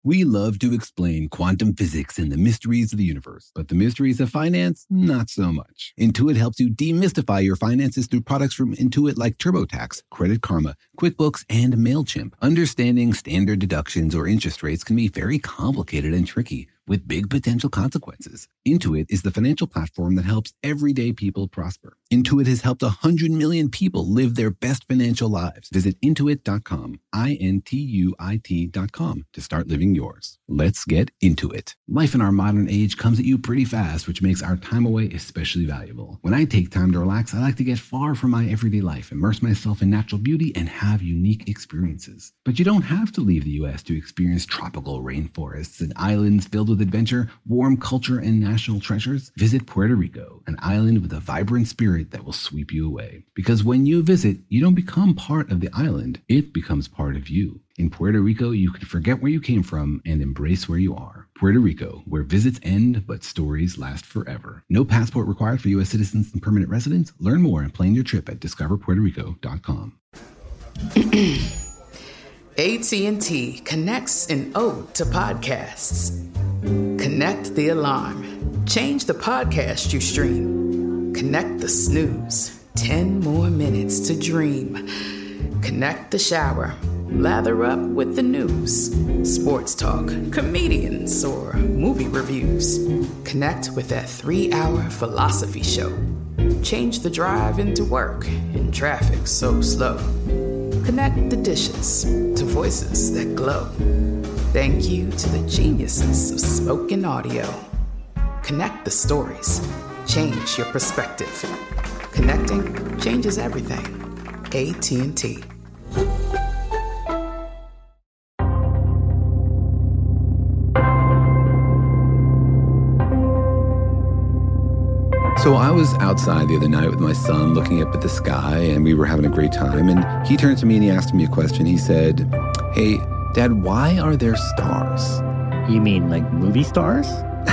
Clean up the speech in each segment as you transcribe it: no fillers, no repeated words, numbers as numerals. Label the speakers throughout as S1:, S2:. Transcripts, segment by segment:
S1: We love to explain quantum physics and the mysteries of the universe, but the mysteries of finance, not so much. Intuit helps you demystify your finances through products from Intuit like TurboTax, Credit Karma, QuickBooks, and MailChimp. Understanding standard deductions or interest rates can be very complicated and tricky, with big potential consequences. Intuit is the financial platform that helps everyday people prosper. Intuit has helped 100 million people live their best financial lives. Visit Intuit.com, Intuit.com, to start living yours. Let's get into it. Life in our modern age comes at you pretty fast, which makes our time away especially valuable. When I take time to relax, I like to get far from my everyday life, immerse myself in natural beauty, and have unique experiences. But you don't have to leave the U.S. to experience tropical rainforests and islands filled with adventure, warm culture, and national treasures. Visit Puerto Rico, an island with a vibrant spirit that will sweep you away. Because when you visit, you don't become part of the island, it becomes part of you. In Puerto Rico, you can forget where you came from and embrace where you are. Puerto Rico, where visits end, but stories last forever. No passport required for U.S. citizens and permanent residents. Learn more and plan your trip at discoverpuertorico.com.
S2: AT&T connects an ode to podcasts. Connect the alarm. Change the podcast you stream. Connect the snooze. 10 more minutes to dream. Connect the shower. Lather up with the news. Sports talk, comedians, or movie reviews. Connect with that 3-hour philosophy show. Change the drive into work in traffic so slow. Connect the dishes to voices that glow. Thank you to the geniuses of spoken audio. Connect the stories. Change your perspective. Connecting changes everything. AT&T.
S1: So I was outside the other night with my son looking up at the sky, and we were having a great time. And he turned to me and he asked me a question. He said, "Hey, Dad, why are there stars?"
S3: You mean like movie stars?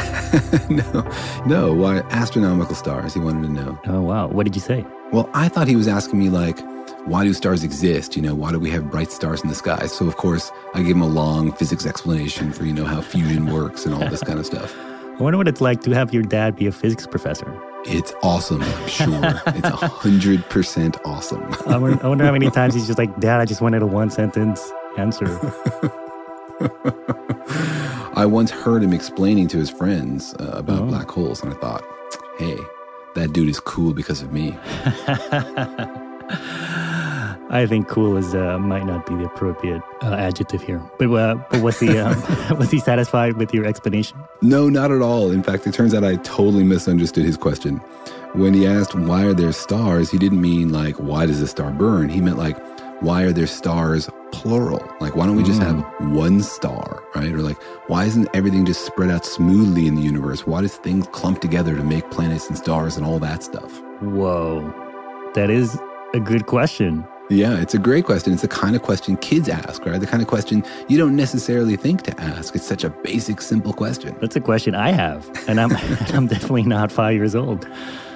S1: No, why astronomical stars, he wanted to know.
S3: Oh, wow. What did you say?
S1: Well, I thought he was asking me like, why do stars exist? Why do we have bright stars in the sky? So, of course, I gave him a long physics explanation for, how fusion works and all this kind of stuff.
S3: I wonder what it's like to have your dad be a physics professor.
S1: It's awesome, I'm sure. It's 100% awesome.
S3: I wonder how many times he's just like, "Dad, I just wanted a one-sentence answer."
S1: I once heard him explaining to his friends about black holes, and I thought, hey, that dude is cool because of me.
S3: I think cool is might not be the appropriate adjective here. But was he was he satisfied with your explanation?
S1: No, not at all. In fact, it turns out I totally misunderstood his question. When he asked why are there stars, he didn't mean like why does a star burn? He meant like why are there stars plural? Like why don't we just have one star, right? Or like why isn't everything just spread out smoothly in the universe? Why does things clump together to make planets and stars and all that stuff?
S3: Whoa, that is a good question.
S1: Yeah, it's a great question. It's the kind of question kids ask, right? The kind of question you don't necessarily think to ask. It's such a basic, simple question.
S3: That's a question I have, and I'm I'm definitely not 5 years old.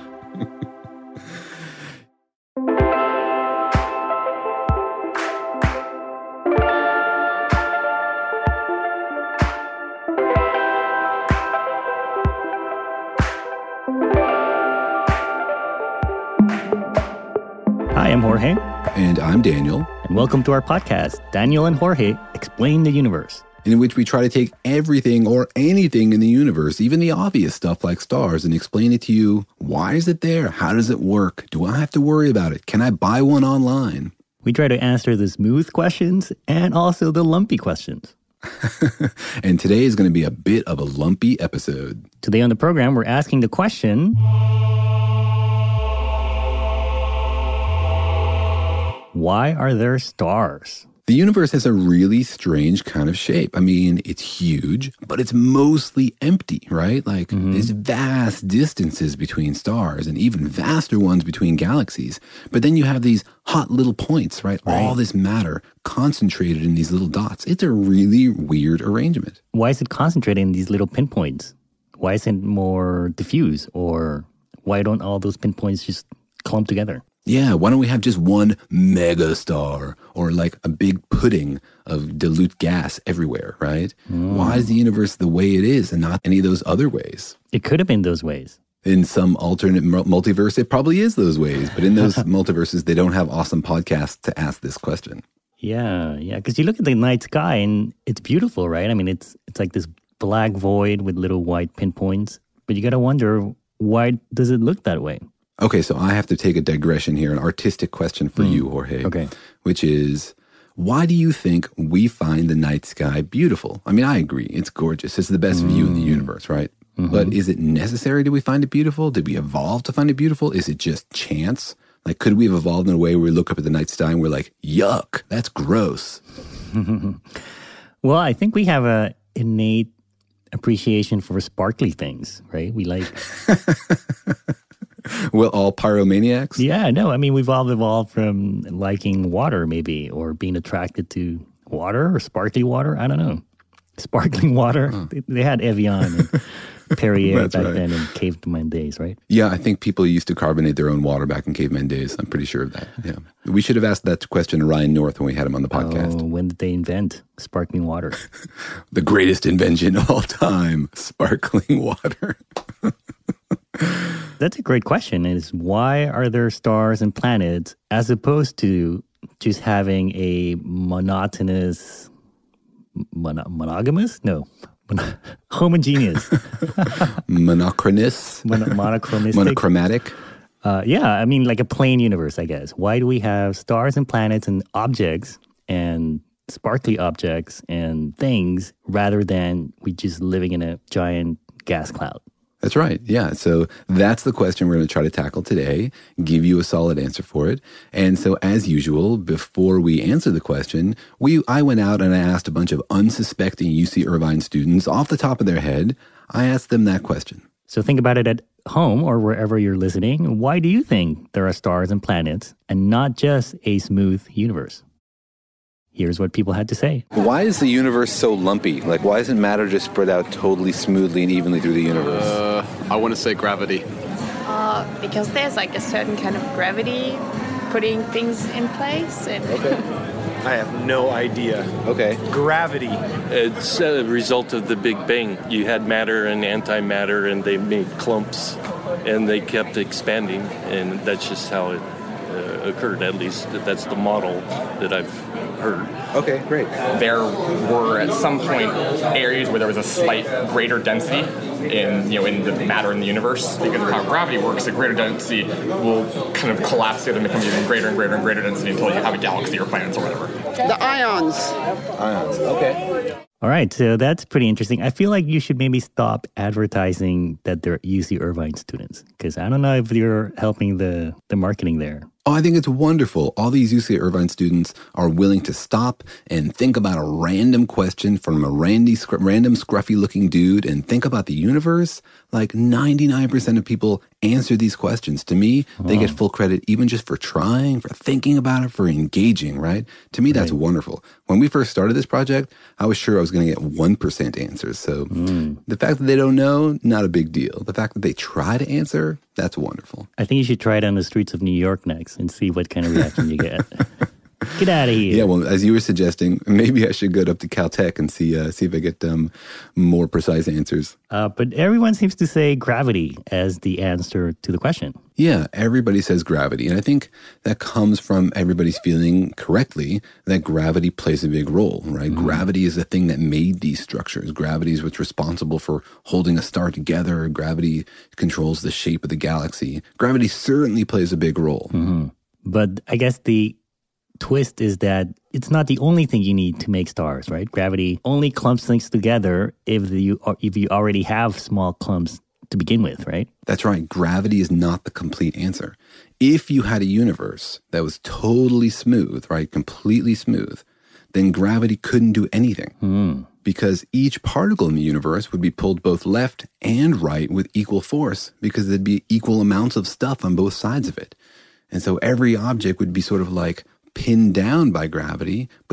S3: Hi, I'm Jorge.
S1: And I'm Daniel.
S3: And welcome to our podcast, Daniel and Jorge Explain the Universe.
S1: In which we try to take everything or anything in the universe, even the obvious stuff like stars, and explain it to you. Why is it there? How does it work? Do I have to worry about it? Can I buy one online?
S3: We try to answer the smooth questions and also the lumpy questions.
S1: And today is going to be a bit of a lumpy episode.
S3: Today on the program, we're asking the question... why are there stars?
S1: The universe has a really strange kind of shape. I mean, it's huge, but it's mostly empty, right? Like there's vast distances between stars and even vaster ones between galaxies. But then you have these hot little points, right? All this matter concentrated in these little dots. It's a really weird arrangement.
S3: Why is it concentrated in these little pinpoints? Why isn't it more diffuse? Or why don't all those pinpoints just clump together?
S1: Yeah, why don't we have just one mega star or like a big pudding of dilute gas everywhere, right? Why is the universe the way it is and not any of those other ways?
S3: It could have been those ways.
S1: In some alternate multiverse, it probably is those ways. But in those multiverses, they don't have awesome podcasts to ask this question.
S3: Yeah. Because you look at the night sky and it's beautiful, right? I mean, it's like this black void with little white pinpoints. But you got to wonder, why does it look that way?
S1: Okay, so I have to take a digression here, an artistic question for you, Jorge.
S3: Okay.
S1: Which is, why do you think we find the night sky beautiful? I mean, I agree. It's gorgeous. It's the best view in the universe, right? But is it necessary? Do we find it beautiful? Did we evolve to find it beautiful? Is it just chance? Like, could we have evolved in a way where we look up at the night sky and we're like, yuck, that's gross?
S3: Well, I think we have a innate appreciation for sparkly things, right? We like...
S1: Well, all pyromaniacs?
S3: Yeah, no, I mean, we've all evolved from liking water, maybe, or being attracted to water or sparkly water. I don't know. Sparkling water. They had Evian and Perrier back then in caveman days, right?
S1: Yeah, I think people used to carbonate their own water back in caveman days. I'm pretty sure of that. Yeah, we should have asked that question to Ryan North when we had him on the podcast.
S3: Oh, when did they invent sparkling water?
S1: The greatest invention of all time, sparkling water.
S3: That's a great question. Is why are there stars and planets as opposed to just having a monotonous, monogamous? No, homogeneous.
S1: Monochronous?
S3: Monochronistic?
S1: Monochromatic?
S3: Yeah, I mean like a plain universe, I guess. Why do we have stars and planets and objects and sparkly objects and things rather than we just living in a giant gas cloud?
S1: That's right. Yeah. So that's the question we're going to try to tackle today, give you a solid answer for it. And so as usual, before we answer the question, I went out and I asked a bunch of unsuspecting UC Irvine students off the top of their head. I asked them that question.
S3: So think about it at home or wherever you're listening. Why do you think there are stars and planets and not just a smooth universe? Here's what people had to say.
S1: Why is the universe so lumpy? Like, why isn't matter just spread out totally smoothly and evenly through the universe?
S4: I want to say gravity.
S5: Because there's like a certain kind of gravity putting things in place. And
S1: Okay.
S6: I have no idea.
S1: Okay.
S6: Gravity.
S7: It's a result of the Big Bang. You had matter and antimatter, and they made clumps, and they kept expanding, and that's just how it occurred. At least that's the model that I've heard.
S1: Okay, great.
S8: There were at some point areas where there was a slight greater density in the matter in the universe, because of how gravity works. The greater density will kind of collapse it and become even greater and greater and greater density until you have a galaxy or planets or whatever.
S9: The ions.
S1: Ions. Okay.
S3: All right, so that's pretty interesting. I feel like you should maybe stop advertising that they're UC Irvine students, because I don't know if you're helping the marketing there.
S1: Oh, I think it's wonderful. All these UC Irvine students are willing to stop and think about a random question from a random scruffy-looking dude and think about the universe. Like 99% of people answer these questions. To me, they get full credit even just for trying, for thinking about it, for engaging, right? To me, that's wonderful. When we first started this project, I was sure I was going to get 1% answers. So the fact that they don't know, not a big deal. The fact that they try to answer, that's wonderful.
S3: I think you should try it on the streets of New York next and see what kind of reaction you get. Get out of here.
S1: Yeah, well, as you were suggesting, maybe I should go up to Caltech and see if I get more precise answers.
S3: But everyone seems to say gravity as the answer to the question.
S1: Yeah, everybody says gravity. And I think that comes from everybody's feeling correctly that gravity plays a big role, right? Mm-hmm. Gravity is the thing that made these structures. Gravity is what's responsible for holding a star together. Gravity controls the shape of the galaxy. Gravity certainly plays a big role.
S3: Mm-hmm. But I guess the twist is that it's not the only thing you need to make stars, right? Gravity only clumps things together if you already have small clumps to begin with, right?
S1: That's right. Gravity is not the complete answer. If you had a universe that was totally smooth, right, completely smooth, then gravity couldn't do anything. Because each particle in the universe would be pulled both left and right with equal force, because there'd be equal amounts of stuff on both sides of it. And so every object would be sort of like pinned down by gravity, but it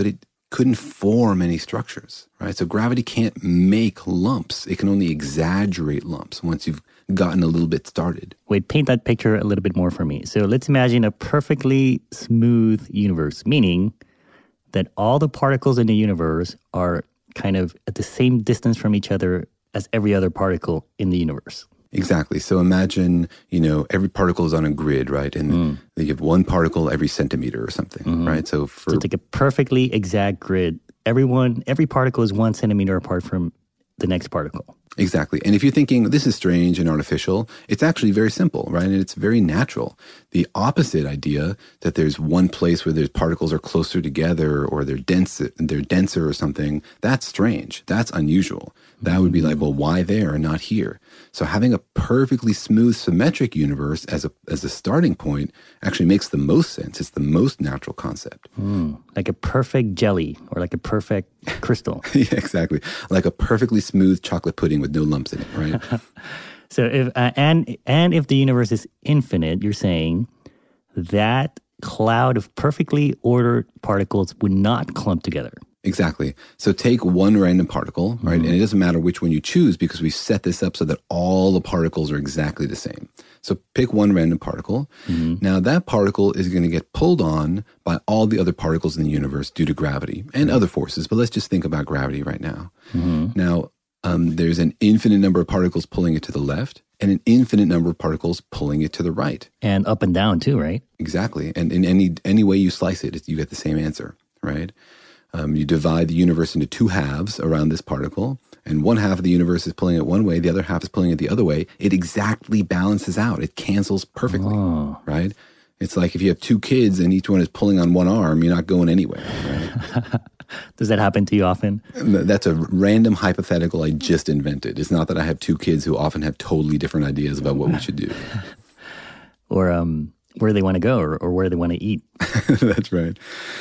S1: couldn't form any structures, right? So gravity can't make lumps. It can only exaggerate lumps once you've gotten a little bit started.
S3: Wait, paint that picture a little bit more for me. So let's imagine a perfectly smooth universe, meaning that all the particles in the universe are kind of at the same distance from each other as every other particle in the universe.
S1: Exactly. So imagine, every particle is on a grid, right? And you have one particle every centimeter or something, right? So
S3: it's like a perfectly exact grid. Every particle is 1 centimeter apart from the next particle.
S1: Exactly. And if you're thinking this is strange and artificial, it's actually very simple, right? And it's very natural. The opposite idea that there's one place where there's particles are closer together or they're denser or something, that's strange. That's unusual. That would be like, well, why there and not here? So having a perfectly smooth, symmetric universe as a starting point actually makes the most sense. It's the most natural concept.
S3: Like a perfect jelly or like a perfect crystal.
S1: Yeah, exactly. Like a perfectly smooth chocolate pudding with no lumps in it, right?
S3: So if the universe is infinite, you're saying that cloud of perfectly ordered particles would not clump together.
S1: Exactly. So take one random particle, right? And it doesn't matter which one you choose because we set this up so that all the particles are exactly the same. So pick one random particle. Now that particle is going to get pulled on by all the other particles in the universe due to gravity and other forces. But let's just think about gravity right now. Now, there's an infinite number of particles pulling it to the left and an infinite number of particles pulling it to the right.
S3: And up and down too, right?
S1: Exactly. And in any way you slice it, you get the same answer, right? You divide the universe into two halves around this particle, and one half of the universe is pulling it one way, the other half is pulling it the other way. It exactly balances out. It cancels perfectly, right? It's like if you have two kids and each one is pulling on one arm, you're not going anywhere, right?
S3: Does that happen to you often?
S1: That's a random hypothetical I just invented. It's not that I have two kids who often have totally different ideas about what we should do.
S3: Or where they want to go or where they want to eat.
S1: That's right.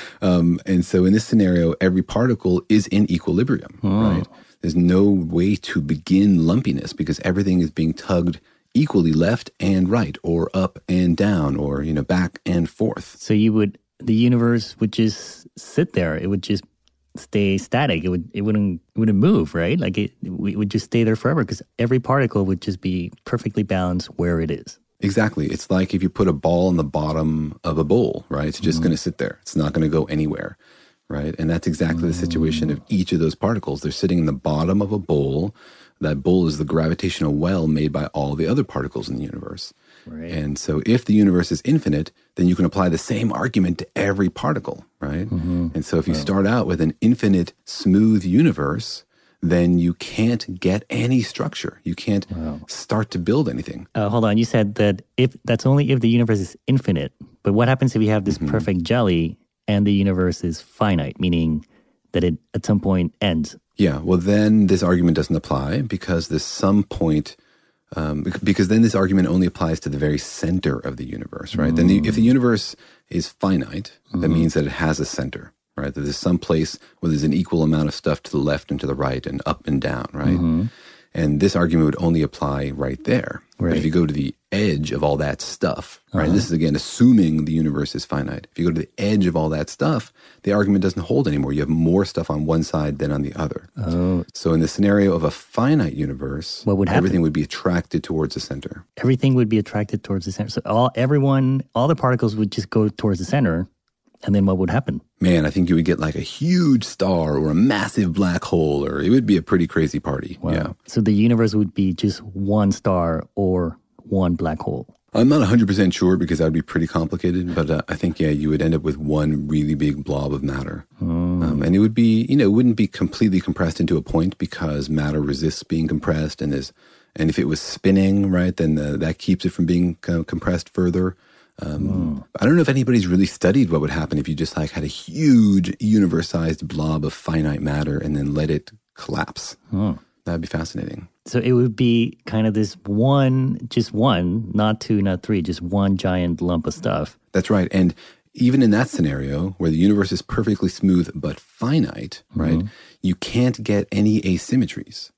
S1: And so in this scenario, every particle is in equilibrium, right? There's no way to begin lumpiness because everything is being tugged equally left and right or up and down or, back and forth.
S3: So the universe would just sit there. It would just stay static. It wouldn't move, right? Like it would just stay there forever because every particle would just be perfectly balanced where it is.
S1: Exactly. It's like if you put a ball in the bottom of a bowl, right? It's just going to sit there. It's not going to go anywhere, right? And that's exactly the situation of each of those particles. They're sitting in the bottom of a bowl. That bowl is the gravitational well made by all the other particles in the universe.
S3: Right.
S1: And so if the universe is infinite, then you can apply the same argument to every particle, right? And so if you start out with an infinite smooth universe, then you can't get any structure. You can't start to build anything.
S3: Hold on. You said that that's only if the universe is infinite. But what happens if you have this perfect jelly and the universe is finite, meaning that it at some point ends?
S1: Yeah, well, then this argument doesn't apply because there's some point, because then this argument only applies to the very center of the universe, right? Then if the universe is finite, that means that it has a center. Right, that there's some place where there's an equal amount of stuff to the left and to the right and up and down, right? And this argument would only apply right there. Right. But if you go to the edge of all that stuff, right, this is again assuming the universe is finite. If you go to the edge of all that stuff, the argument doesn't hold anymore. You have more stuff on one side than on the other. So in the scenario of a finite universe,
S3: what would happen?
S1: Everything would be attracted towards the center.
S3: Everything would be attracted towards the center. So all the particles would just go towards the center. And then what would happen?
S1: Man, I think you would get like a huge star or a massive black hole, or it would be a pretty crazy party.
S3: Wow.
S1: Yeah.
S3: So the universe would be just one star or one black hole.
S1: I'm not 100% sure because that would be pretty complicated, but I think, you would end up with one really big blob of matter. And it would be, it wouldn't be completely compressed into a point because matter resists being compressed. And if it was spinning, right, then that keeps it from being compressed further. I don't know if anybody's really studied what would happen if you just like had a huge universe-sized blob of finite matter and then let it collapse. That'd be fascinating.
S3: So it would be kind of this just one, not two, not three, just one giant lump of stuff.
S1: That's right. And even in that scenario where the universe is perfectly smooth but finite, right, you can't get any asymmetries.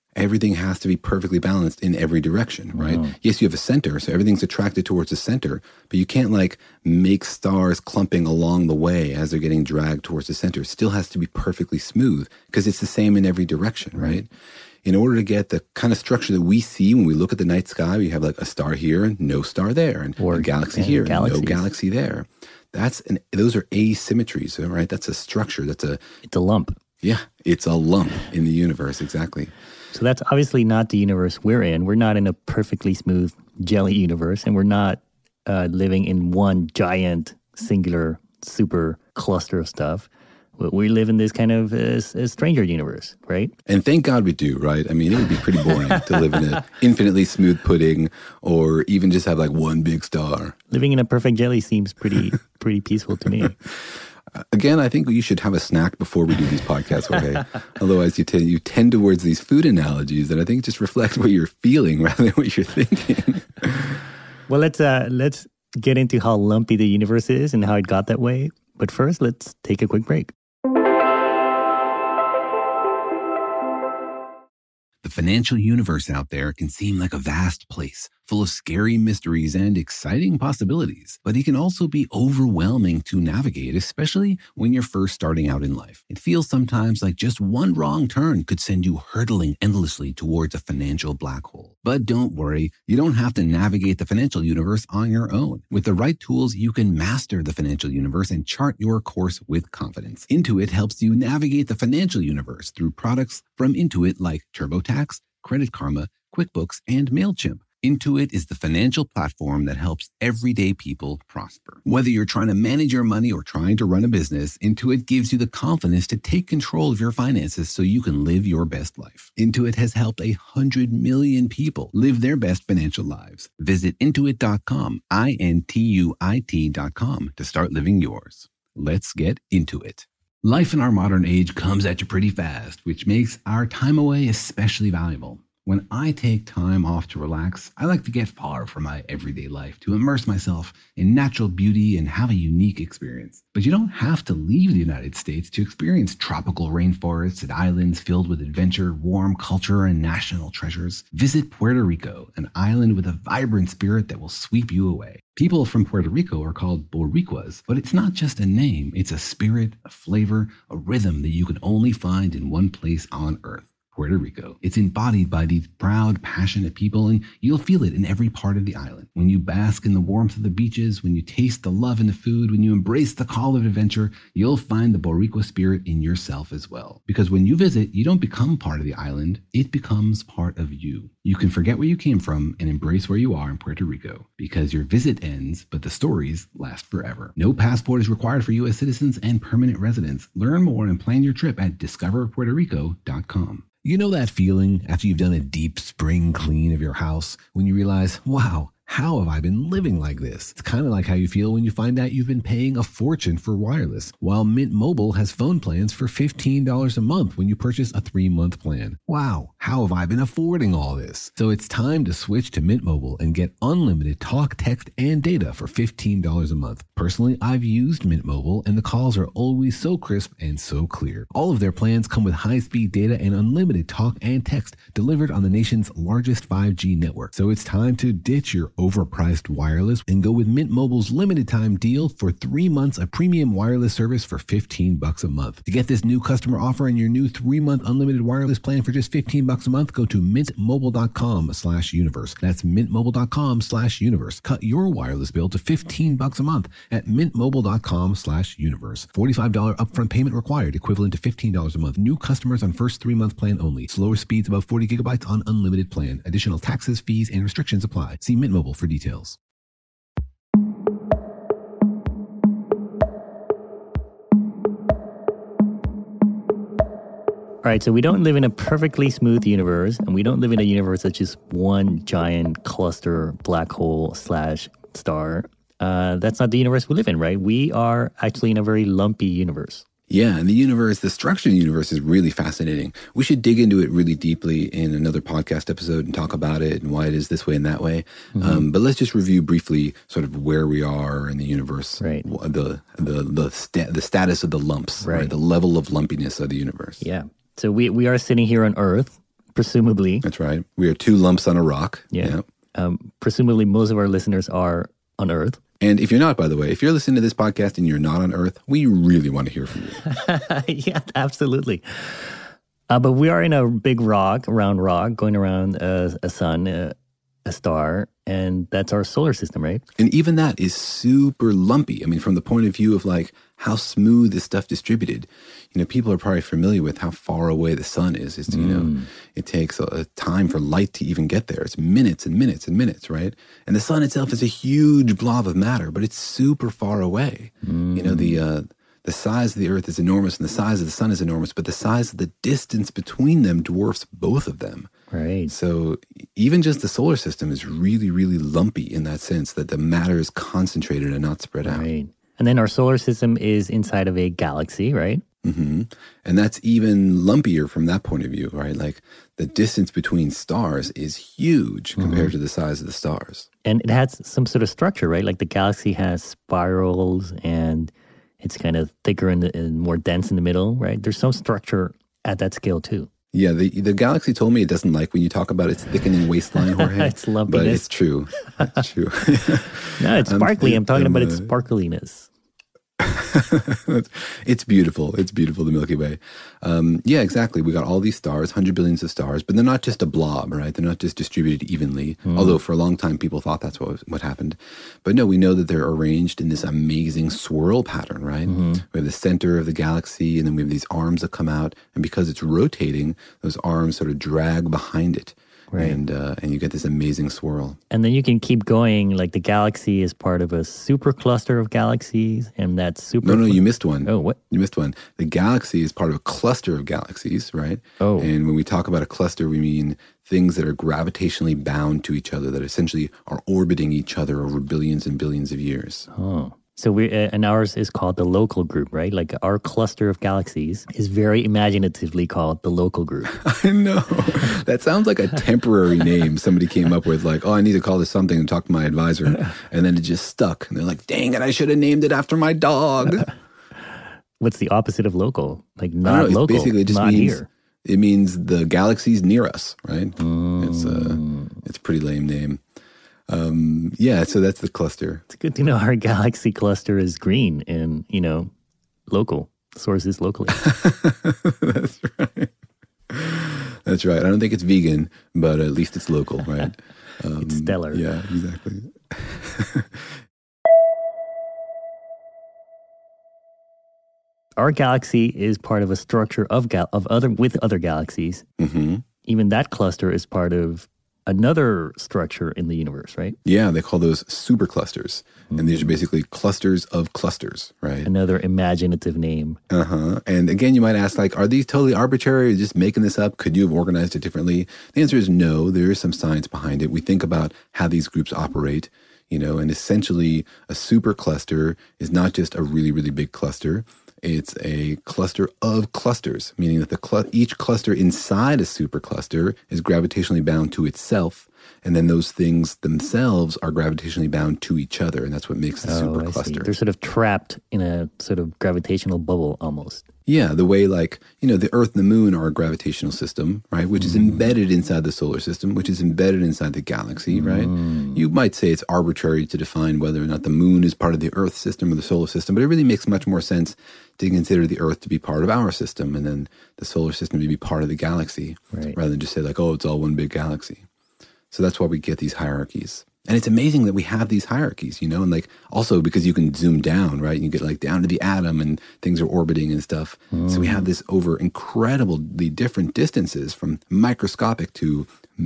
S1: Everything has to be perfectly balanced in every direction, right? Yes, you have a center, so everything's attracted towards the center, but you can't like make stars clumping along the way as they're getting dragged towards the center. It still has to be perfectly smooth because it's the same in every direction, right? In order to get the kind of structure that we see when we look at the night sky, we have like a star here and no star there, and a galaxy here and no galaxy there. Those are asymmetries, right? That's a structure. It's a lump. Yeah, it's a lump in the universe, exactly.
S3: So that's obviously not the universe we're in. We're not in a perfectly smooth jelly universe, and we're not living in one giant, singular, super cluster of stuff. We live in this kind of a stranger universe, right?
S1: And thank God we do, right? I mean, it would be pretty boring to live in an infinitely smooth pudding or even just have like one big star.
S3: Living in a perfect jelly seems pretty peaceful to me.
S1: Again, I think you should have a snack before we do these podcasts, Jorge. Otherwise, you tend towards these food analogies, and I think it just reflects what you're feeling rather than what you're thinking.
S3: Well, let's get into how lumpy the universe is and how it got that way. But first, let's take a quick break.
S1: The financial universe out there can seem like a vast place, full of scary mysteries and exciting possibilities, but it can also be overwhelming to navigate, especially when you're first starting out in life. It feels sometimes like just one wrong turn could send you hurtling endlessly towards a financial black hole. But don't worry, you don't have to navigate the financial universe on your own. With the right tools, you can master the financial universe and chart your course with confidence. Intuit helps you navigate the financial universe through products from Intuit like TurboTax, Credit Karma, QuickBooks, and MailChimp. Intuit is the financial platform that helps everyday people prosper. Whether you're trying to manage your money or trying to run a business, Intuit gives you the confidence to take control of your finances so you can live your best life. Intuit has helped 100 million people live their best financial lives. Visit Intuit.com, Intuit.com, to start living yours. Let's get into it. Life in our modern age comes at you pretty fast, which makes our time away especially valuable. When I take time off to relax, I like to get far from my everyday life to immerse myself in natural beauty and have a unique experience. But you don't have to leave the United States to experience tropical rainforests and islands filled with adventure, warm culture, and national treasures. Visit Puerto Rico, an island with a vibrant spirit that will sweep you away. People from Puerto Rico are called Boricuas, but it's not just a name. It's a spirit, a flavor, a rhythm that you can only find in one place on Earth. Puerto Rico. It's embodied by these proud, passionate people, and you'll feel it in every part of the island. When you bask in the warmth of the beaches, when you taste the love in the food, when you embrace the call of adventure, you'll find the Boricua spirit in yourself as well. Because when you visit, you don't become part of the island, it becomes part of you. You can forget where you came from and embrace where you are in Puerto Rico, because your visit ends, but the stories last forever. No passport is required for U.S. citizens and permanent residents. Learn more and plan your trip at discoverpuertorico.com. You know that feeling after you've done a deep spring clean of your house when you realize, wow, how have I been living like this? It's kind of like how you feel when you find out you've been paying a fortune for wireless, while Mint Mobile has phone plans for $15 a month when you purchase a 3-month plan. Wow, how have I been affording all this? So it's time to switch to Mint Mobile and get unlimited talk, text, and data for $15 a month. Personally, I've used Mint Mobile, and the calls are always so crisp and so clear. All of their plans come with high-speed data and unlimited talk and text delivered on the nation's largest 5G network. So it's time to ditch your overpriced wireless and go with Mint Mobile's limited time deal for 3 months of premium wireless service for $15 a month. To get this new customer offer and your new 3-month unlimited wireless plan for just $15 a month, go to mintmobile.com/universe. That's mintmobile.com/universe. Cut your wireless bill to $15 a month at mintmobile.com/universe. $45 upfront payment required, equivalent to $15 a month. New customers on first 3-month plan only. Slower speeds above 40 gigabytes on unlimited plan. Additional taxes, fees, and restrictions apply. See Mint Mobile for details.
S3: All right, so we don't live in a perfectly smooth universe, and we don't live in a universe that's just one giant cluster black hole / star. That's not the universe we live in, right? We are actually in a very lumpy universe.
S1: Yeah, and the structure of the universe is really fascinating. We should dig into it really deeply in another podcast episode and talk about it and why it is this way and that way. Mm-hmm. But let's just review briefly sort of where we are in the universe,
S3: right?
S1: The status of the lumps, right? The level of lumpiness of the universe.
S3: Yeah. So we are sitting here on Earth, presumably.
S1: That's right. We are two lumps on a rock.
S3: Yeah. Presumably, most of our listeners are on Earth.
S1: And if you're not, by the way, if you're listening to this podcast and you're not on Earth, we really want to hear from you.
S3: Yeah, absolutely. But we are in a big round rock, going around a sun, a star, and that's our solar system, right?
S1: And even that is super lumpy. I mean, from the point of view of like how smooth is stuff distributed, people are probably familiar with how far away the sun is. It's, it takes a time for light to even get there. It's minutes and minutes and minutes, right? And the sun itself is a huge blob of matter, but it's super far away. The size of the Earth is enormous and the size of the sun is enormous, but the size of the distance between them dwarfs both of them.
S3: Right.
S1: So even just the solar system is really, really lumpy in that sense that the matter is concentrated and not spread out.
S3: Right. And then our solar system is inside of a galaxy, right?
S1: Mm-hmm. And that's even lumpier from that point of view, right? Like the distance between stars is huge compared to the size of the stars.
S3: And it has some sort of structure, right? Like the galaxy has spirals and it's kind of thicker and more dense in the middle, right? There's some structure at that scale too.
S1: Yeah, the galaxy told me it doesn't like when you talk about its thickening waistline, Jorge.
S3: It's lumpiness.
S1: But it's true. It's true.
S3: No, it's sparkly. I'm talking about its sparkliness.
S1: It's beautiful. It's beautiful, the Milky Way. Yeah, exactly. We got all these stars, 100 billions of stars, but they're not just a blob, right? They're not just distributed evenly, although for a long time people thought that's what happened. But no, we know that they're arranged in this amazing swirl pattern, right? We have the center of the galaxy, and then we have these arms that come out, and because it's rotating, those arms sort of drag behind it. Right. And you get this amazing swirl.
S3: And then you can keep going, like the galaxy is part of a supercluster of galaxies, and that super...
S1: No, you missed one.
S3: Oh, what?
S1: You missed one. The galaxy is part of a cluster of galaxies, right?
S3: Oh.
S1: And when we talk about a cluster, we mean things that are gravitationally bound to each other, that essentially are orbiting each other over billions and billions of years.
S3: Oh. So and ours is called the local group, right? Like our cluster of galaxies is very imaginatively called the local group.
S1: I know. That sounds like a temporary name somebody came up with, like, oh, I need to call this something and talk to my advisor. And then it just stuck. And they're like, dang it, I should have named it after my dog.
S3: What's the opposite of local? Like not local,
S1: basically it just
S3: not
S1: means,
S3: here.
S1: It means the galaxy's near us, right? It's a pretty lame name. Yeah, so that's the cluster.
S3: It's good to know our galaxy cluster is green and, local. Sources locally.
S1: That's right. That's right. I don't think it's vegan, but at least it's local, right?
S3: It's stellar.
S1: Yeah, exactly.
S3: Our galaxy is part of a structure of other galaxies.
S1: Mm-hmm.
S3: Even that cluster is part of another structure in the universe, right?
S1: Yeah, they call those superclusters. And these are basically clusters of clusters, right?
S3: Another imaginative name.
S1: And again, you might ask, like, are these totally arbitrary? Are you just making this up? Could you have organized it differently? The answer is no. There is some science behind it. We think about how these groups operate, and essentially a supercluster is not just a really, really big cluster. It's a cluster of clusters, meaning that each cluster inside a supercluster is gravitationally bound to itself, and then those things themselves are gravitationally bound to each other, and that's what makes the supercluster.
S3: They're sort of trapped in a sort of gravitational bubble almost.
S1: Yeah, the way the Earth and the Moon are a gravitational system, right, which is embedded inside the solar system, which is embedded inside the galaxy, right? You might say it's arbitrary to define whether or not the Moon is part of the Earth system or the solar system, but it really makes much more sense to consider the Earth to be part of our system and then the solar system to be part of the galaxy, rather than just say like, oh, it's all one big galaxy. So that's why we get these hierarchies. And it's amazing that we have these hierarchies, and like also because you can zoom down, right? You get like down to the atom and things are orbiting and stuff. So we have this over incredibly different distances from microscopic to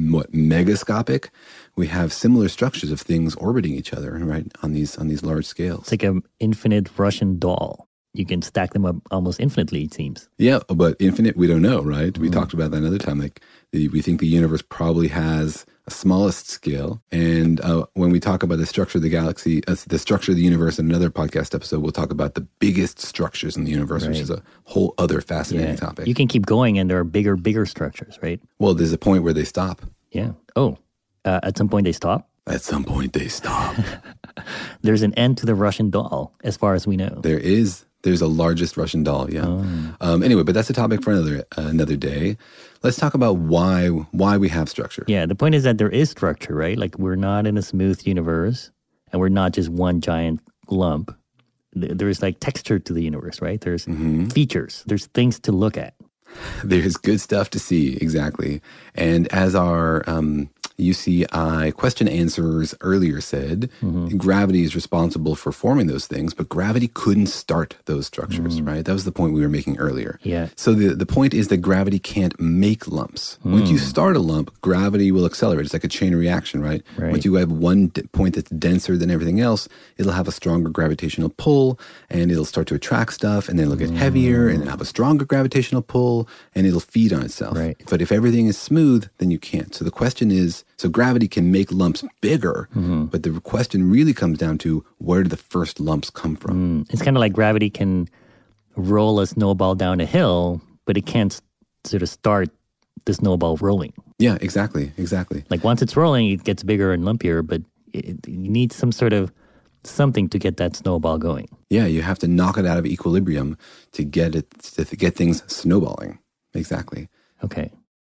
S1: megascopic. We have similar structures of things orbiting each other, right? On these large scales.
S3: It's like an infinite Russian doll. You can stack them up almost infinitely, it seems.
S1: Yeah, but infinite, we don't know, right? We talked about that another time. Like we think the universe probably has a smallest scale. And when we talk about the structure of the galaxy, the structure of the universe in another podcast episode, we'll talk about the biggest structures in the universe, which is a whole other fascinating topic.
S3: You can keep going and there are bigger structures, right?
S1: Well, there's a point where they stop.
S3: Yeah. Oh, at some point they stop?
S1: At some point they stop.
S3: There's an end to the Russian doll, as far as we know.
S1: There is. There's a largest Russian doll, Anyway, but that's a topic for another day. Let's talk about why we have structure.
S3: Yeah, the point is that there is structure, right? Like we're not in a smooth universe, and we're not just one giant lump. There's like texture to the universe, right? There's features. There's things to look at.
S1: There's good stuff to see, exactly. And as our UCI question answers earlier said, gravity is responsible for forming those things, but gravity couldn't start those structures, right? That was the point we were making earlier.
S3: Yeah.
S1: So the point is that gravity can't make lumps. Once you start a lump, gravity will accelerate. It's like a chain reaction, right? Once you have one point that's denser than everything else, it'll have a stronger gravitational pull, and it'll start to attract stuff, and then it'll get heavier, and it'll have a stronger gravitational pull, and it'll feed on itself.
S3: Right.
S1: But if everything is smooth, then you can't. So the question is, so gravity can make lumps bigger, but the question really comes down to where do the first lumps come from?
S3: It's kind of like gravity can roll a snowball down a hill, but it can't sort of start the snowball rolling.
S1: Yeah, exactly.
S3: Like once it's rolling, it gets bigger and lumpier, but you need some sort of something to get that snowball going.
S1: Yeah, you have to knock it out of equilibrium to get things snowballing. Exactly.
S3: Okay.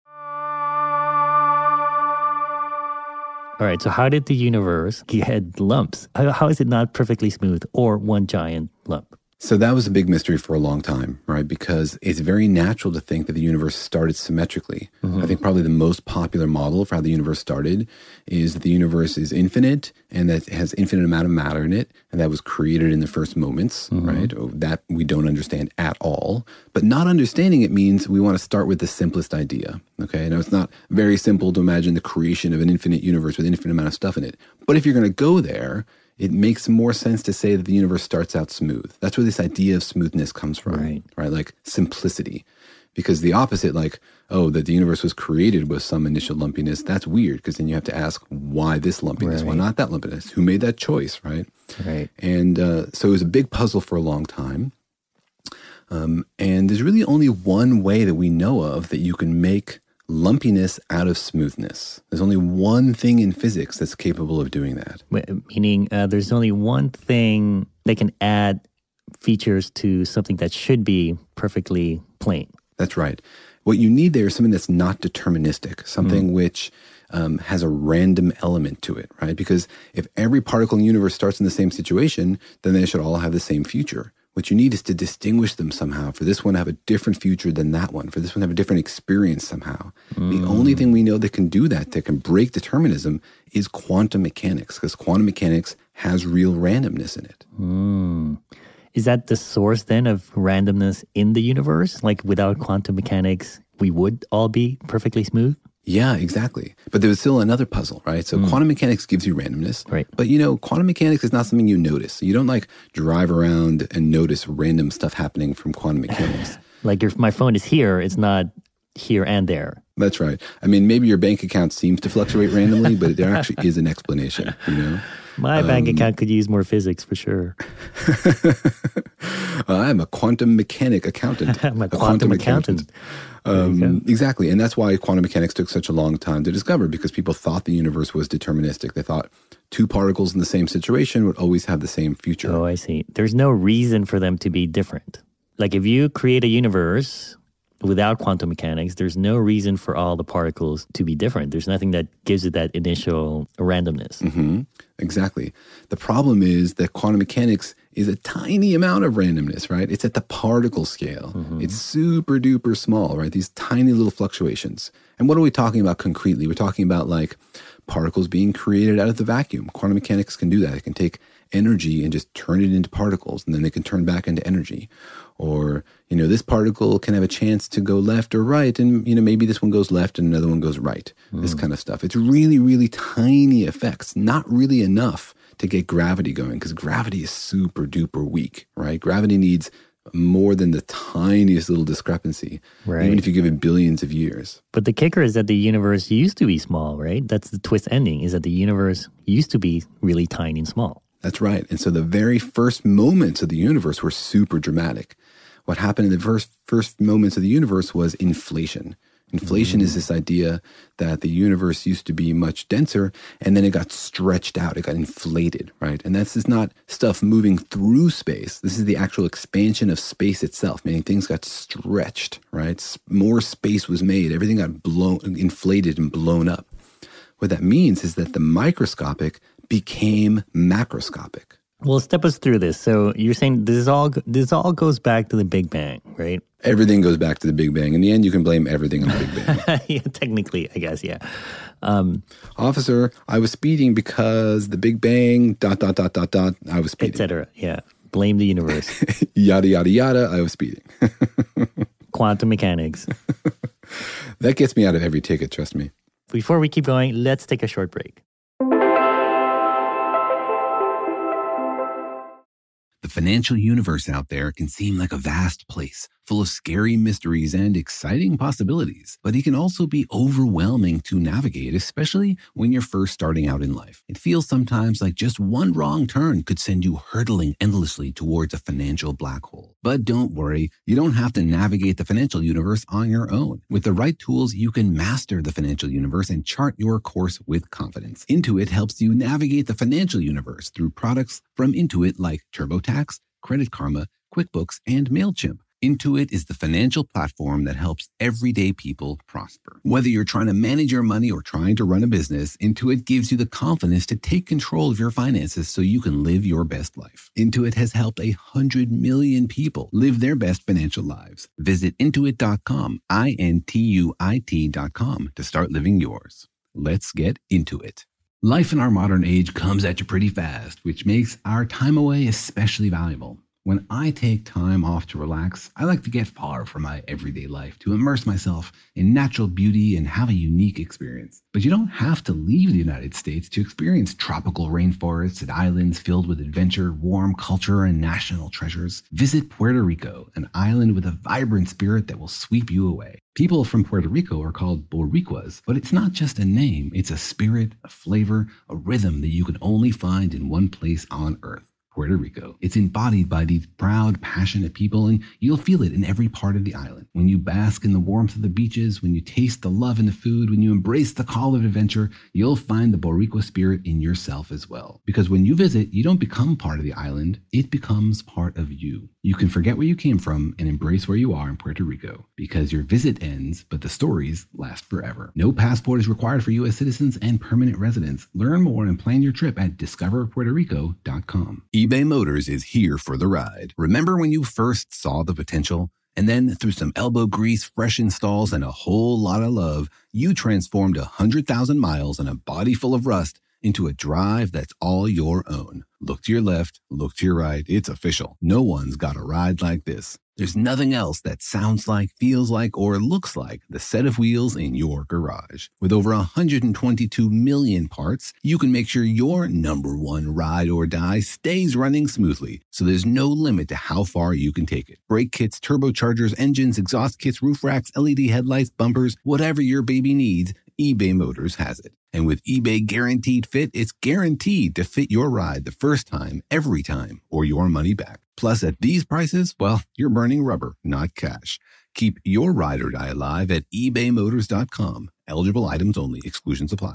S3: All right, so how did the universe get lumps? How is it not perfectly smooth or one giant lump?
S1: So that was a big mystery for a long time, right? Because it's very natural to think that the universe started symmetrically. I think probably the most popular model for how the universe started is that the universe is infinite and that it has infinite amount of matter in it, and that was created in the first moments, right? That we don't understand at all. But not understanding it means we want to start with the simplest idea, okay? Now, it's not very simple to imagine the creation of an infinite universe with an infinite amount of stuff in it. But if you're going to go there, it makes more sense to say that the universe starts out smooth. That's where this idea of smoothness comes from, right? Like simplicity. Because the opposite, like, that the universe was created with some initial lumpiness, that's weird, because then you have to ask, why this lumpiness? Why not that lumpiness? Who made that choice, right?
S3: Right.
S1: And so it was a big puzzle for a long time. And there's really only one way that we know of that you can make lumpiness out of smoothness. There's only one thing in physics that's capable of doing that.
S3: Meaning there's only one thing that can add features to something that should be perfectly plain.
S1: That's right. What you need there is something that's not deterministic, something which has a random element to it, right? Because if every particle in the universe starts in the same situation, then they should all have the same future. What you need is to distinguish them somehow. For this one to have a different future than that one. For this one to have a different experience somehow. The only thing we know that can do that can break determinism, is quantum mechanics. Because quantum mechanics has real randomness in it.
S3: Is that the source then of randomness in the universe? Like without quantum mechanics, we would all be perfectly smooth?
S1: Yeah, exactly. But there was still another puzzle, right? So quantum mechanics gives you randomness.
S3: Right.
S1: But, quantum mechanics is not something you notice. You don't, drive around and notice random stuff happening from quantum mechanics.
S3: Like my phone is here, it's not here and there.
S1: That's right. I mean, maybe your bank account seems to fluctuate randomly, but there actually is an explanation,
S3: My bank account could use more physics for sure.
S1: I'm a quantum mechanic accountant.
S3: I'm a quantum accountant.
S1: Exactly. And that's why quantum mechanics took such a long time to discover, because people thought the universe was deterministic. They thought two particles in the same situation would always have the same future.
S3: Oh, I see. There's no reason for them to be different. Like if you create a universe without quantum mechanics, there's no reason for all the particles to be different. There's nothing that gives it that initial randomness.
S1: Exactly. The problem is that quantum mechanics is a tiny amount of randomness, right? It's at the particle scale. It's super duper small, right? These tiny little fluctuations. And what are we talking about concretely? We're talking about particles being created out of the vacuum. Quantum mechanics can do that. It can take energy and just turn it into particles, and then they can turn back into energy. Or, this particle can have a chance to go left or right, and, maybe this one goes left and another one goes right. This kind of stuff. It's really, really tiny effects, not really enough to get gravity going, because gravity is super duper weak, right? Gravity needs more than the tiniest little discrepancy, even if you give it billions of years.
S3: But the kicker is that the universe used to be small, right? That's the twist ending, is that the universe used to be really tiny and small.
S1: That's right. And so the very first moments of the universe were super dramatic. What happened in the first moments of the universe was inflation. Inflation is this idea that the universe used to be much denser and then it got stretched out. It got inflated, right? And this is not stuff moving through space. This is the actual expansion of space itself, meaning things got stretched, right? More space was made. Everything got inflated and blown up. What that means is that the microscopic became macroscopic.
S3: Well, step us through this. So you're saying this all goes back to the Big Bang, right?
S1: Everything goes back to the Big Bang. In the end, you can blame everything on the Big Bang.
S3: Yeah, technically, I guess, yeah.
S1: Officer, I was speeding because the Big Bang, ... I was speeding.
S3: Etc. Yeah. Blame the universe.
S1: Yada, yada, yada, I was speeding.
S3: Quantum mechanics.
S1: That gets me out of every ticket, trust me.
S3: Before we keep going, let's take a short break.
S1: The financial universe out there can seem like a vast place, full of scary mysteries and exciting possibilities, but it can also be overwhelming to navigate, especially when you're first starting out in life. It feels sometimes like just one wrong turn could send you hurtling endlessly towards a financial black hole. But don't worry, you don't have to navigate the financial universe on your own. With the right tools, you can master the financial universe and chart your course with confidence. Intuit helps you navigate the financial universe through products from Intuit like TurboTax, Credit Karma, QuickBooks, and MailChimp. Intuit is the financial platform that helps everyday people prosper. Whether you're trying to manage your money or trying to run a business, Intuit gives you the confidence to take control of your finances so you can live your best life. Intuit has helped 100 million people live their best financial lives. Visit Intuit.com, Intuit.com, to start living yours. Let's get into it. Life in our modern age comes at you pretty fast, which makes our time away especially valuable. When I take time off to relax, I like to get far from my everyday life to immerse myself in natural beauty and have a unique experience. But you don't have to leave the United States to experience tropical rainforests and islands filled with adventure, warm culture, and national treasures. Visit Puerto Rico, an island with a vibrant spirit that will sweep you away. People from Puerto Rico are called Boricuas, but it's not just a name. It's a spirit, a flavor, a rhythm that you can only find in one place on Earth. Puerto Rico. It's embodied by these proud, passionate people, and you'll feel it in every part of the island. When you bask in the warmth of the beaches, when you taste the love in the food, when you embrace the call of adventure, you'll find the Boricua spirit in yourself as well. Because when you visit, you don't become part of the island, it becomes part of you. You can forget where you came from and embrace where you are in Puerto Rico, because your visit ends, but the stories last forever. No passport is required for U.S. citizens and permanent residents. Learn more and plan your trip at discoverpuertorico.com. eBay Motors is here for the ride. Remember when you first saw the potential? And then through some elbow grease, fresh installs, and a whole lot of love, you transformed 100,000 miles and a body full of rust into a drive that's all your own. Look to your left, look to your right. It's official. No one's got a ride like this. There's nothing else that sounds like, feels like, or looks like the set of wheels in your garage. With over 122 million parts, you can make sure your number one ride or die stays running smoothly, so there's no limit to how far you can take it. Brake kits, turbochargers, engines, exhaust kits, roof racks, LED headlights, bumpers, whatever your baby needs, eBay Motors has it. And with eBay Guaranteed Fit, it's guaranteed to fit your ride the first time, every time, or your money back. Plus, at these prices, well, you're burning rubber, not cash. Keep your ride or die alive at ebaymotors.com. Eligible items only. Exclusions apply.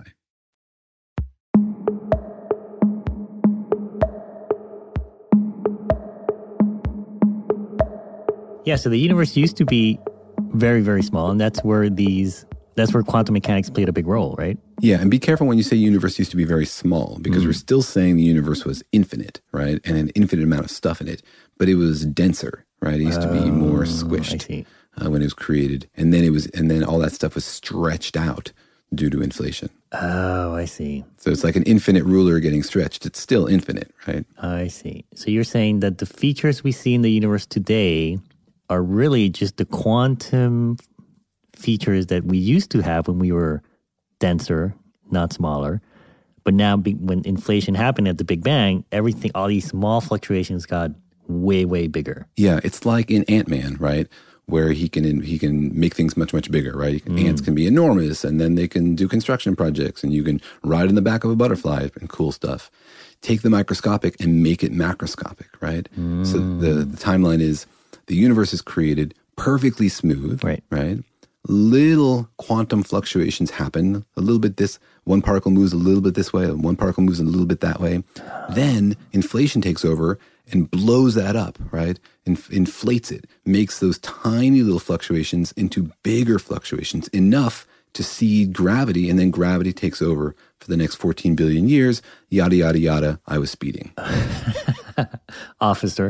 S3: Yeah, so the universe used to be very, very small, and that's where quantum mechanics played a big role, right?
S1: Yeah, and be careful when you say universe used to be very small, because we're still saying the universe was infinite, right? And an infinite amount of stuff in it. But it was denser, right? It used to be more squished when it was created. And then all that stuff was stretched out due to inflation.
S3: Oh, I see.
S1: So it's like an infinite ruler getting stretched. It's still infinite, right?
S3: I see. So you're saying that the features we see in the universe today are really just the quantum features that we used to have when we were denser, not smaller. But now when inflation happened at the Big Bang, everything, all these small fluctuations got way, way bigger.
S1: Yeah, it's like in Ant-Man, right? Where he can make things much, much bigger, right? Ants can be enormous, and then they can do construction projects, and you can ride in the back of a butterfly and cool stuff. Take the microscopic and make it macroscopic, right? So the timeline is the universe is created perfectly smooth, right? little quantum fluctuations happen. A little bit this, one particle moves a little bit this way, and one particle moves a little bit that way. Then inflation takes over and blows that up, right? Inflates it, makes those tiny little fluctuations into bigger fluctuations, enough to seed gravity, and then gravity takes over for the next 14 billion years, yada, yada, yada. I was speeding.
S3: Officer.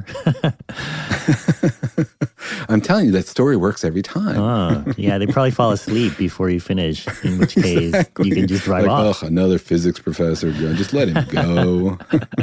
S1: I'm telling you, that story works every time.
S3: Yeah, they probably fall asleep before you finish, in which case you can just drive off.
S1: Oh, another physics professor. Just let him go.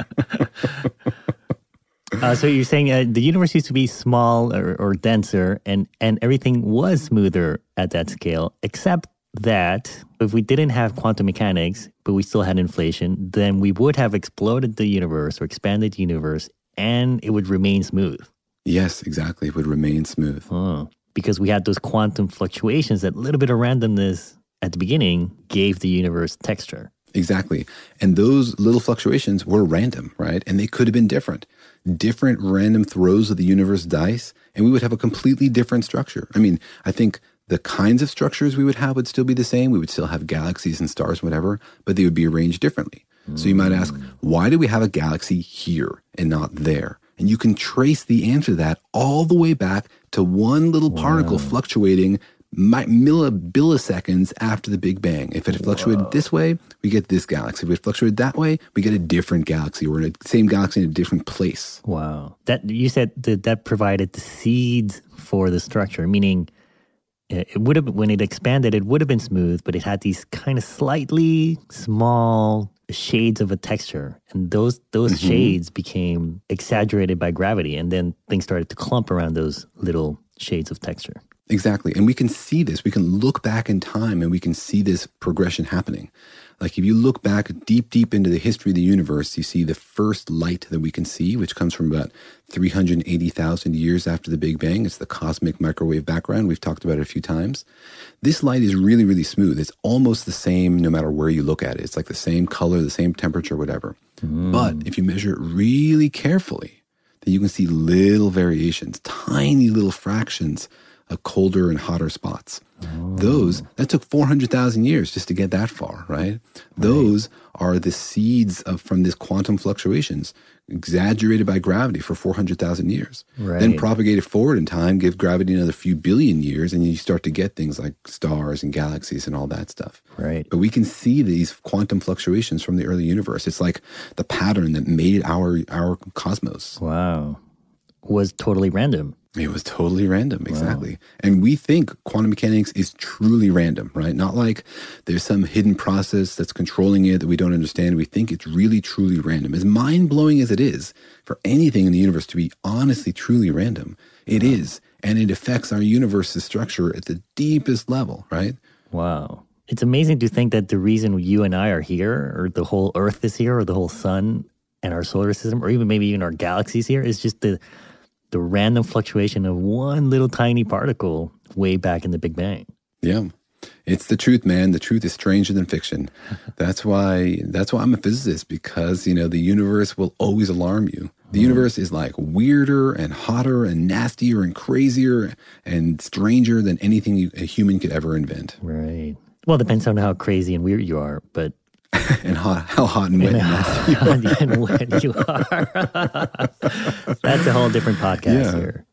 S3: So you're saying the universe used to be small or denser, and everything was smoother at that scale, except that if we didn't have quantum mechanics, but we still had inflation, then we would have exploded the universe or expanded the universe, and it would remain smooth.
S1: Yes, exactly. It would remain smooth.
S3: Because we had those quantum fluctuations, that little bit of randomness at the beginning gave the universe texture.
S1: Exactly. And those little fluctuations were random, right? And they could have been different random throws of the universe dice, and we would have a completely different structure. I mean, I think the kinds of structures we would have would still be the same. We would still have galaxies and stars, whatever, but they would be arranged differently. So you might ask, why do we have a galaxy here and not there? And you can trace the answer to that all the way back to one little particle fluctuating milliseconds after the Big Bang. If it had fluctuated this way, we get this galaxy. If it fluctuated that way, we get a different galaxy. We're in the same galaxy in a different place.
S3: Wow. That you said that provided the seeds for the structure, meaning it would have, when it expanded, it would have been smooth, but it had these kind of slightly small shades of a texture. And those shades became exaggerated by gravity. And then things started to clump around those little shades of texture.
S1: Exactly. And we can see this. We can look back in time and we can see this progression happening. Like if you look back deep into the history of the universe, you see the first light that we can see, which comes from about 380,000 years after the Big Bang. It's the cosmic microwave background. We've talked about it a few times. This light is really, really smooth. It's almost the same no matter where you look at it. It's like the same color, the same temperature, whatever. But if you measure it really carefully, then you can see little variations, tiny little fractions of colder and hotter spots. That took 400,000 years just to get that far, right? Those are the seeds from this quantum fluctuations, exaggerated by gravity for 400,000 years. Then propagated forward in time, give gravity another few billion years, and you start to get things like stars and galaxies and all that stuff. But we can see these quantum fluctuations from the early universe. It's like the pattern that made our cosmos.
S3: Wow. Was totally random.
S1: It was totally random, exactly. Wow. And we think quantum mechanics is truly random, right? Not like there's some hidden process that's controlling it that we don't understand. We think it's really, truly random. As mind-blowing as it is for anything in the universe to be honestly, truly random, it is. And it affects our universe's structure at the deepest level, right?
S3: Wow. It's amazing to think that the reason you and I are here, or the whole Earth is here, or the whole sun and our solar system, or maybe even our galaxies here, is just the random fluctuation of one little tiny particle way back in the Big Bang.
S1: Yeah. It's the truth, man. The truth is stranger than fiction. That's why I'm a physicist, because, the universe will always alarm you. The universe is like weirder and hotter and nastier and crazier and stranger than anything a human could ever invent.
S3: Right. Well, it depends on how crazy and weird you are, but
S1: and how hot and wet
S3: and wet you are. That's a whole different podcast here.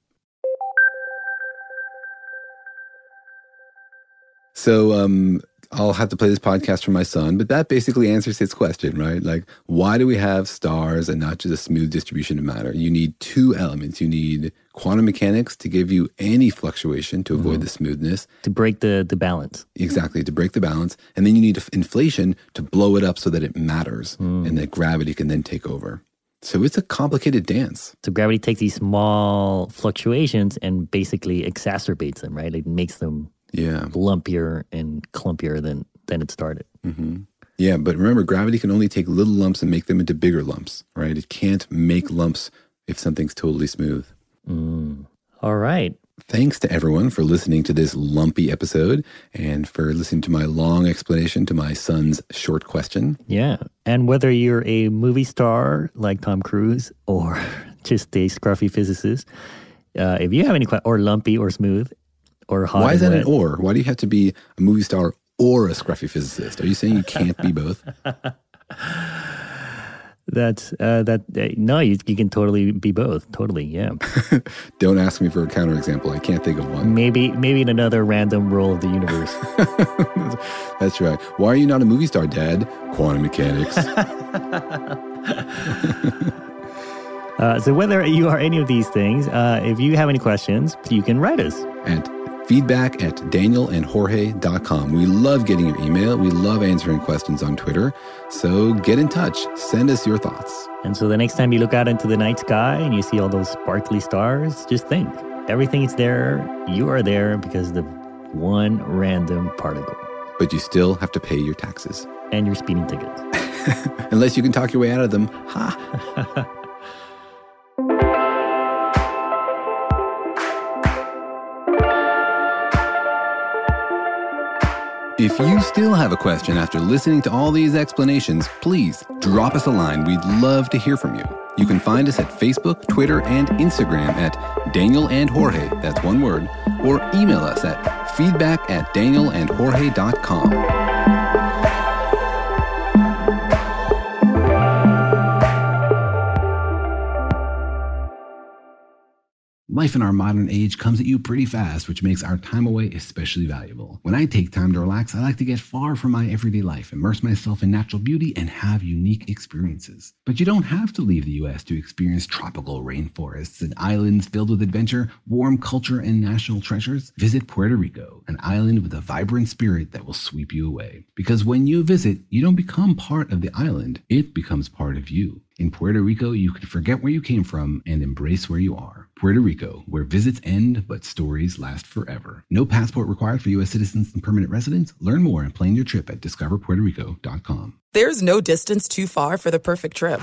S1: So I'll have to play this podcast for my son, but that basically answers his question, right? Like, why do we have stars and not just a smooth distribution of matter? You need two elements. You need quantum mechanics to give you any fluctuation to avoid the smoothness.
S3: To break the balance.
S1: Exactly, to break the balance. And then you need inflation to blow it up so that it matters and that gravity can then take over. So it's a complicated dance.
S3: So gravity takes these small fluctuations and basically exacerbates them, right? It makes them lumpier and clumpier than it started.
S1: Yeah, but remember, gravity can only take little lumps and make them into bigger lumps, right? It can't make lumps if something's totally smooth.
S3: All right.
S1: Thanks to everyone for listening to this lumpy episode and for listening to my long explanation to my son's short question.
S3: Yeah. And whether you're a movie star like Tom Cruise or just a scruffy physicist, if you have any questions, or lumpy or smooth, or hot
S1: Why is
S3: and
S1: that
S3: wet.
S1: an or? Why do you have to be a movie star or a scruffy physicist? Are you saying you can't be both?
S3: No, you can totally be both. Totally, yeah.
S1: Don't ask me for a counterexample. I can't think of one.
S3: Maybe in another random role of the universe.
S1: That's right. Why are you not a movie star, Dad? Quantum mechanics.
S3: So whether you are any of these things, if you have any questions, you can write us.
S1: And feedback@danielandjorge.com. We love getting your email. We love answering questions on Twitter. So get in touch. Send us your thoughts.
S3: And so the next time you look out into the night sky and you see all those sparkly stars, just think, everything is there. You are there because of the one random particle.
S1: But you still have to pay your taxes.
S3: And your speeding tickets.
S1: Unless you can talk your way out of them. Ha! If you still have a question after listening to all these explanations, please drop us a line. We'd love to hear from you. You can find us at Facebook, Twitter, and Instagram at Daniel and Jorge, that's one word, or email us at feedback@danielandjorge.com. Life in our modern age comes at you pretty fast, which makes our time away especially valuable. When I take time to relax, I like to get far from my everyday life, immerse myself in natural beauty, and have unique experiences. But you don't have to leave the U.S. to experience tropical rainforests and islands filled with adventure, warm culture, and national treasures. Visit Puerto Rico, an island with a vibrant spirit that will sweep you away. Because when you visit, you don't become part of the island, it becomes part of you. In Puerto Rico, you can forget where you came from and embrace where you are. Puerto Rico, where visits end, but stories last forever. No passport required for U.S. citizens and permanent residents. Learn more and plan your trip at discoverpuertorico.com.
S2: There's no distance too far for the perfect trip.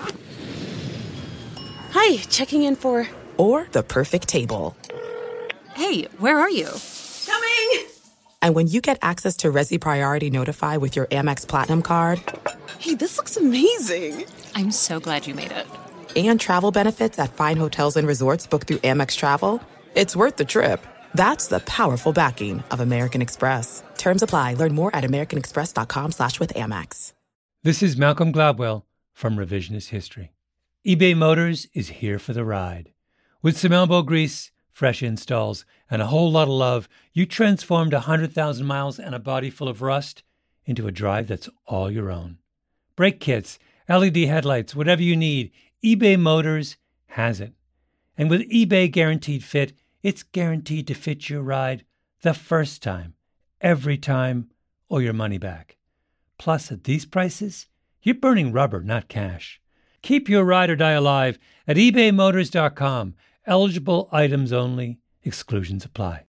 S4: Hi, checking in for...
S2: Or the perfect table.
S4: Hey, where are you?
S2: Coming! And when you get access to Resi Priority Notify with your Amex Platinum card...
S4: Hey, this looks amazing. I'm so glad you made it.
S2: And travel benefits at fine hotels and resorts booked through Amex Travel, it's worth the trip. That's the powerful backing of American Express. Terms apply. Learn more at americanexpress.com/withAmex.
S9: This is Malcolm Gladwell from Revisionist History. eBay Motors is here for the ride. With some elbow grease, fresh installs, and a whole lot of love, you transformed 100,000 miles and a body full of rust into a drive that's all your own. Brake kits, LED headlights, whatever you need, eBay Motors has it. And with eBay Guaranteed Fit, it's guaranteed to fit your ride the first time, every time, or your money back. Plus, at these prices, you're burning rubber, not cash. Keep your ride or die alive at ebaymotors.com. Eligible items only. Exclusions apply.